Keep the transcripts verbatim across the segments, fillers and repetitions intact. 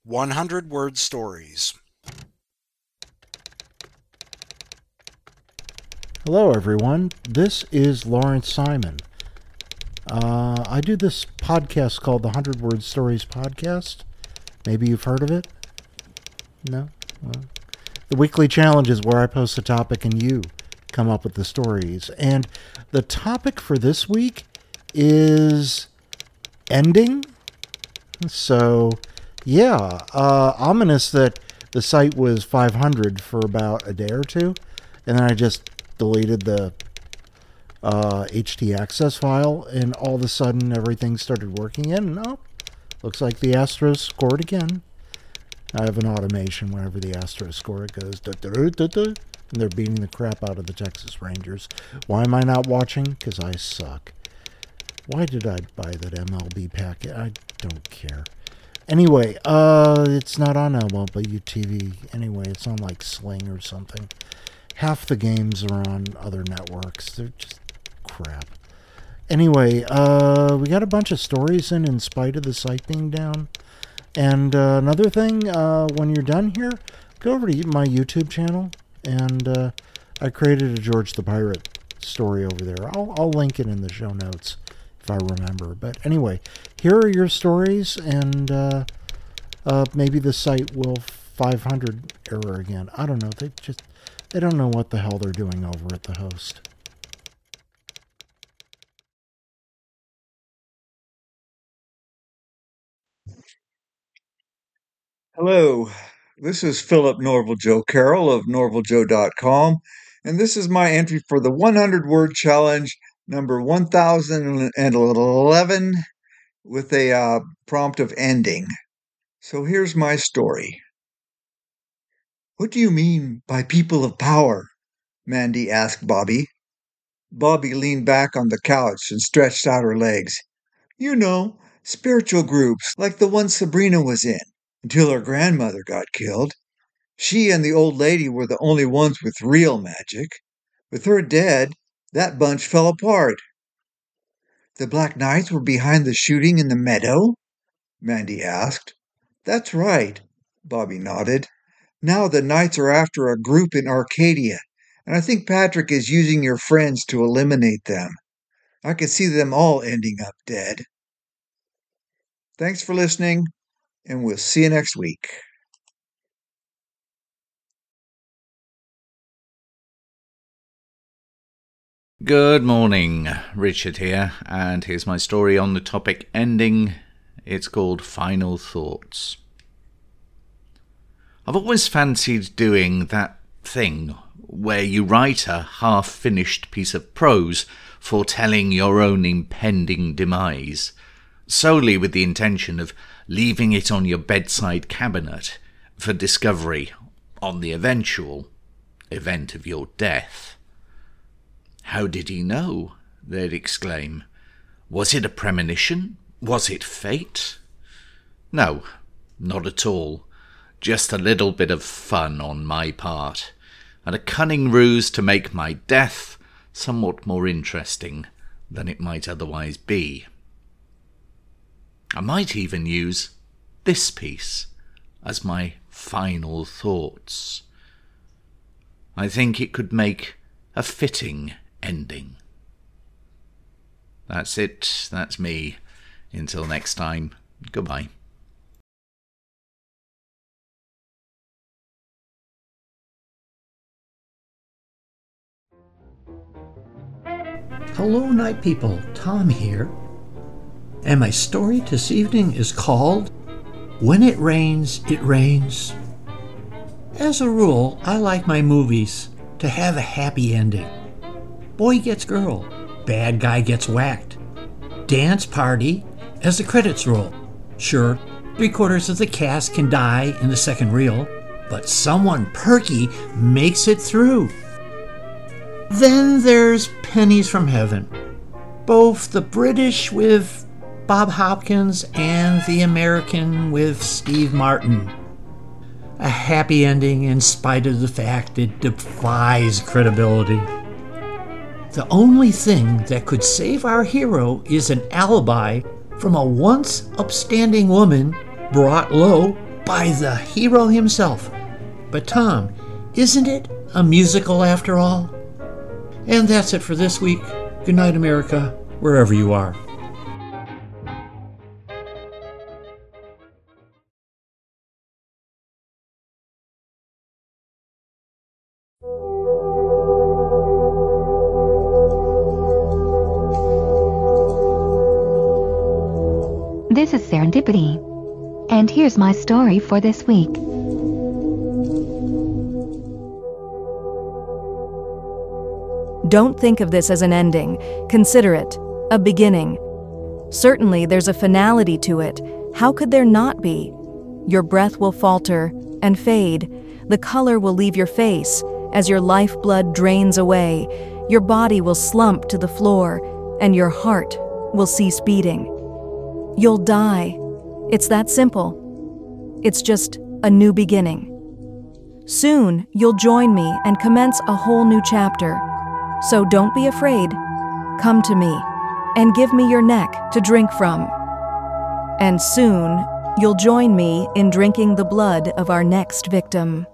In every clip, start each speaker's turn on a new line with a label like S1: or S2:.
S1: one hundred word stories.
S2: Hello everyone, this is Lawrence Simon. Uh, I do this podcast called the one hundred word stories podcast. Maybe you've heard of it? No? Well, the weekly challenge is where I post a topic and you come up with the stories. And the topic for this week is ending. So, yeah, uh, ominous that the site was five hundred for about a day or two. And then I just deleted the uh, H T access file, and all of a sudden everything started working again. No, looks like the Astros scored again. I have an automation whenever the Astros score, it goes da, da, da, da, da, and they're beating the crap out of the Texas Rangers. Why am I not watching? Because I suck. Why did I buy that M L B packet? I don't care. Anyway, uh, it's not on M L B T V. Anyway, it's on like Sling or something. Half the games are on other networks. They're just crap. Anyway, uh, we got a bunch of stories in in spite of the site being down. And uh, another thing, uh, when you're done here, go over to my YouTube channel. And uh, I created a George the Pirate story over there. I'll, I'll link it in the show notes if I remember. But anyway, here are your stories. And uh, uh, maybe the site will five hundred error again. I don't know. They just... They don't know what the hell they're doing over at the host.
S3: Hello, this is Philip Norval Joe Carroll of Norval Joe dot com, and this is my entry for the one hundred word challenge number one thousand eleven with a uh, prompt of ending. So here's my story. What do you mean by people of power? Mandy asked Bobby. Bobby leaned back on the couch and stretched out her legs. You know, spiritual groups like the one Sabrina was in, until her grandmother got killed. She and the old lady were the only ones with real magic. With her dead, that bunch fell apart. The Black Knights were behind the shooting in the meadow? Mandy asked. That's right, Bobby nodded. Now the Knights are after a group in Arcadia, and I think Patrick is using your friends to eliminate them. I could see them all ending up dead. Thanks for listening, and we'll see you next week.
S4: Good morning, Richard here, and here's my story on the topic ending. It's called Final Thoughts. I've always fancied doing that thing where you write a half-finished piece of prose foretelling your own impending demise, solely with the intention of leaving it on your bedside cabinet for discovery on the eventual event of your death. How did he know? They'd exclaim. Was it a premonition? Was it fate? No, not at all. Just a little bit of fun on my part, and a cunning ruse to make my death somewhat more interesting than it might otherwise be. I might even use this piece as my final thoughts. I think it could make a fitting ending. That's it. That's me. Until next time, goodbye.
S5: Hello, night people. Tom here. And my story this evening is called When It Rains, It Rains. As a rule, I like my movies to have a happy ending. Boy gets girl, bad guy gets whacked. Dance party as the credits roll. Sure, three quarters of the cast can die in the second reel, but someone perky makes it through. Then there's Pennies from Heaven, both the British with Bob Hopkins and the American with Steve Martin. A happy ending in spite of the fact it defies credibility. The only thing that could save our hero is an alibi from a once upstanding woman brought low by the hero himself. But Tom, isn't it a musical after all? And that's it for this week. Good night, America, wherever you are.
S6: This is Serendipity, and here's my story for this week.
S7: Don't think of this as an ending. Consider it a beginning. Certainly there's a finality to it. How could there not be? Your breath will falter and fade. The color will leave your face as your lifeblood drains away. Your body will slump to the floor, and your heart will cease beating. You'll die. It's that simple. It's just a new beginning. Soon, you'll join me and commence a whole new chapter. So don't be afraid. Come to me and give me your neck to drink from. And soon, you'll join me in drinking the blood of our next victim.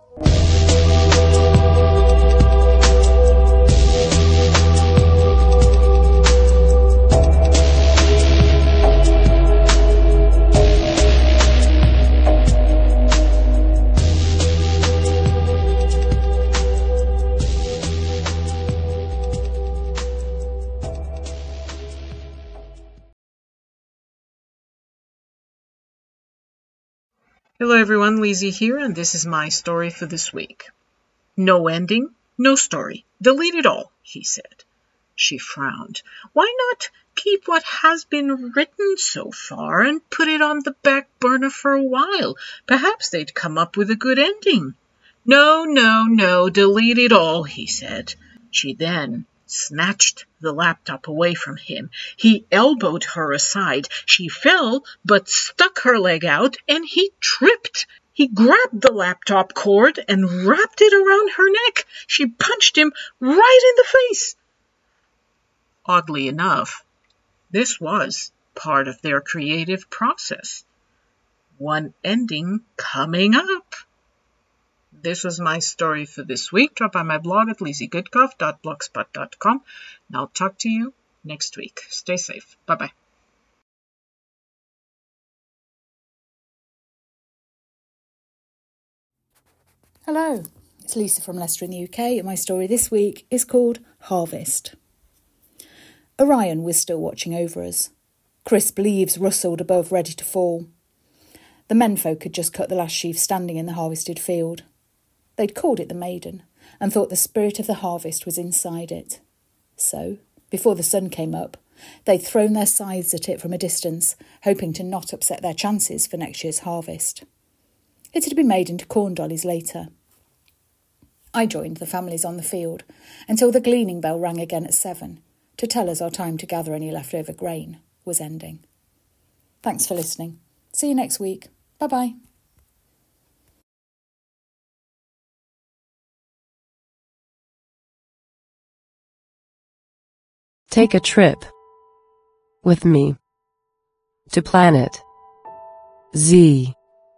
S8: Hello everyone, Lizzie here, and this is my story for this week. No ending, no story. Delete it all, he said. She frowned. Why not keep what has been written so far and put it on the back burner for a while? Perhaps they'd come up with a good ending. No, no, no, delete it all, he said. She then snatched the laptop away from him. He elbowed her aside. She fell, but stuck her leg out, and he tripped. He grabbed the laptop cord and wrapped it around her neck. She punched him right in the face. Oddly enough, this was part of their creative process. One ending coming up. This was my story for this week. Drop by my blog at lizzie goodcoff dot blogspot dot com, and I'll talk to you next week. Stay safe. Bye-bye.
S9: Hello, it's Lisa from Leicester in the U K, and my story this week is called Harvest. Orion was still watching over us. Crisp leaves rustled above, ready to fall. The menfolk had just cut the last sheaf standing in the harvested field. They'd called it the Maiden, and thought the spirit of the harvest was inside it. So, before the sun came up, they'd thrown their scythes at it from a distance, hoping to not upset their chances for next year's harvest. It had been made into corn dollies later. I joined the families on the field until the gleaning bell rang again at seven to tell us our time to gather any leftover grain was ending. Thanks for listening. See you next week. Bye-bye.
S10: Take a trip with me to Planet Z.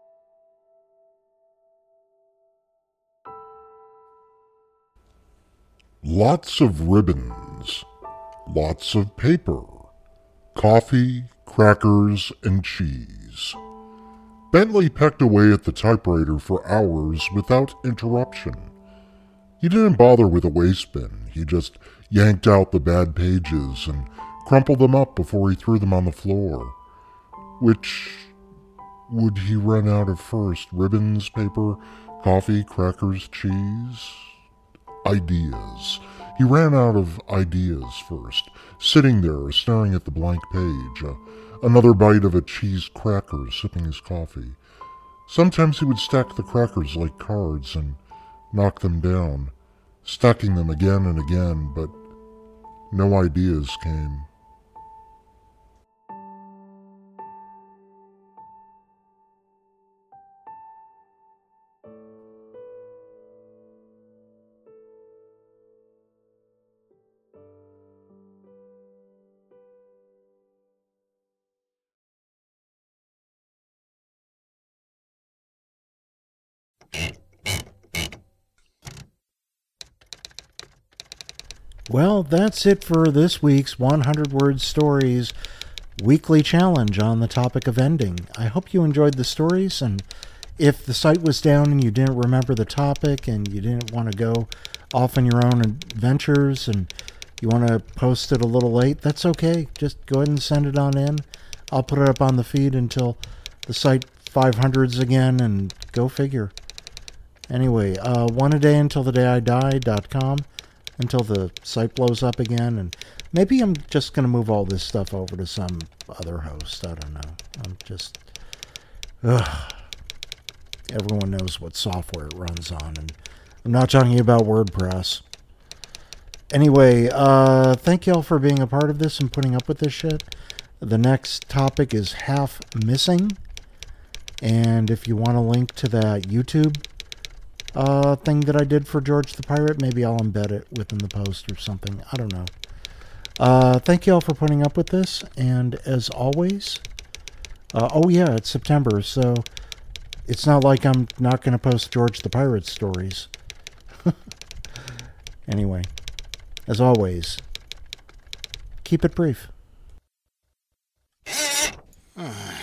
S11: Lots of ribbons, lots of paper, coffee, crackers, and cheese. Bentley pecked away at the typewriter for hours without interruption. He didn't bother with a waste bin. He just yanked out the bad pages and crumpled them up before he threw them on the floor. Which would he run out of first? Ribbons, paper, coffee, crackers, cheese? Ideas. He ran out of ideas first, sitting there staring at the blank page, uh, another bite of a cheese cracker, sipping his coffee. Sometimes he would stack the crackers like cards and knock them down, stacking them again and again, but no ideas came.
S2: Well, that's it for this week's one hundred Word Stories weekly challenge on the topic of ending. I hope you enjoyed the stories, and if the site was down and you didn't remember the topic and you didn't want to go off on your own adventures and you want to post it a little late, that's okay. Just go ahead and send it on in. I'll put it up on the feed until the site five hundreds again, and go figure. Anyway, uh, one a day until the day I die dot com, until the site blows up again, and maybe I'm just going to move all this stuff over to some other host. I don't know. I'm just... Ugh. Everyone knows what software it runs on, and I'm not talking about WordPress. Anyway, uh, thank y'all for being a part of this and putting up with this shit. The next topic is half missing, and if you want a link to that YouTube uh, thing that I did for George the Pirate, maybe I'll embed it within the post or something. I don't know. Uh, thank y'all for putting up with this, and as always, uh, oh yeah, it's September, so it's not like I'm not going to post George the Pirate stories. Anyway, as always, keep it brief.
S1: Uh.